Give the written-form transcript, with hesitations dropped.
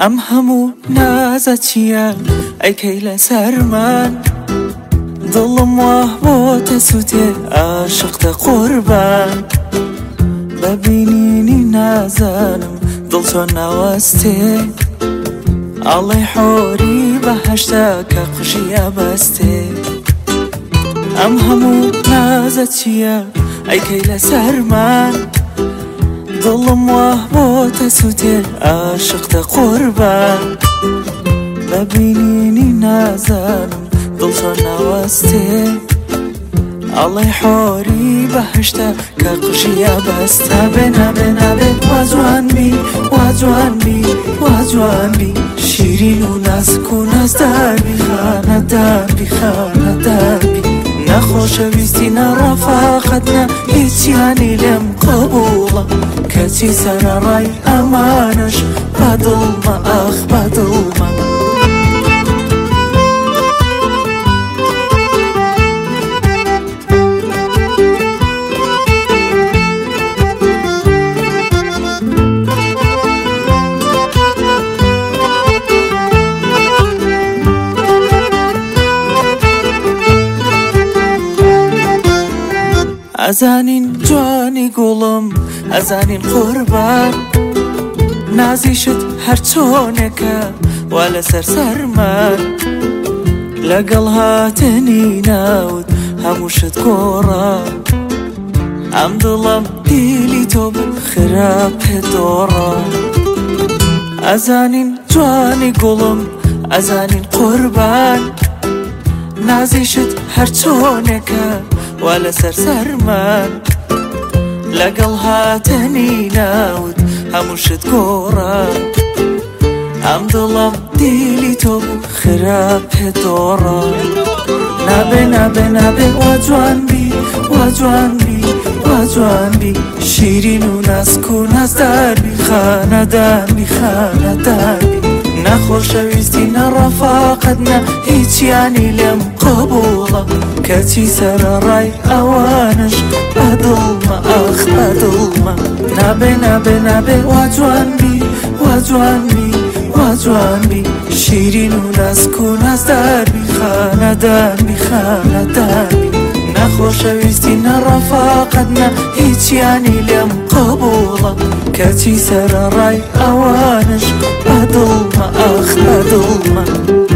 ئەم هەموو نازە چییە ئەیکەی لەسەرمان دڵم وا بۆتە سووتێ عاشقتە قوربان بەبینینی نازانم دڵ چۆن ناوەستێ ئەڵێ حۆری بەهەشتا کە قژی ئەبەستێ ئەم هەموو نازە چییە ئەیکەی لەسەرمان دڵم وا بۆتە سووتێ عاشقتە قوربان بەبینینی نازانم دڵ چۆن ناوەستێ ئەڵێ حۆری بەهەشتا کە قژی ئەبەستە بێ نابێ وا جوانبی وا جوانبی وا جوانبی شیرین و نازک و نازداربی خانەداربی خانەداربی نەخۆشەویستی نەڕەفاقەت نە هیچیانی لێم قبوڵە کەچی سەرەڕای ئەمانەش بەدڵمە ئاخ بەدڵمە ئەزانین جوانی گوڵم ئەزانین قوربان نازیشت هەر چۆنێکە وا لەسەر سەرمان لەگەڵ هاتنی ناوت هەمووشت گۆڕە ئەم دڵم دیلی تۆ خراپێ دۆڕە ئەزانین جوانی گوڵم ئەزانین قوربان نازیشت هەر چۆنێکە وا لەسەر سەرمان لەگەڵ هاتنی ناوت هەمووشت گۆڕە ئەم دڵم دیلی تۆ خراپێ دۆڕە نابێ نابێ نابێ وا جوانبی وا جوانبی وا جوانبی شیرین و نازک و نازداربی خانەداربی خانەداربی نەخۆشەویستی نەڕەفاقەت نە هیچیانی لێم قبوڵە کەچی سەرەڕای ئەوانش بەدڵمە ئاخ بەدڵمە نابێ نابێ نابێ وا جوانبی وا جوانبی وا جوانبی شیرین و نازک و نازداربی خانەداربی خانەداربی نەخۆشەویستی نەڕەفاقەت نە هیچیانی لێم قبوڵە کەچی سەرەڕای ئەوانش بەدڵمە ئاخ بەدڵمە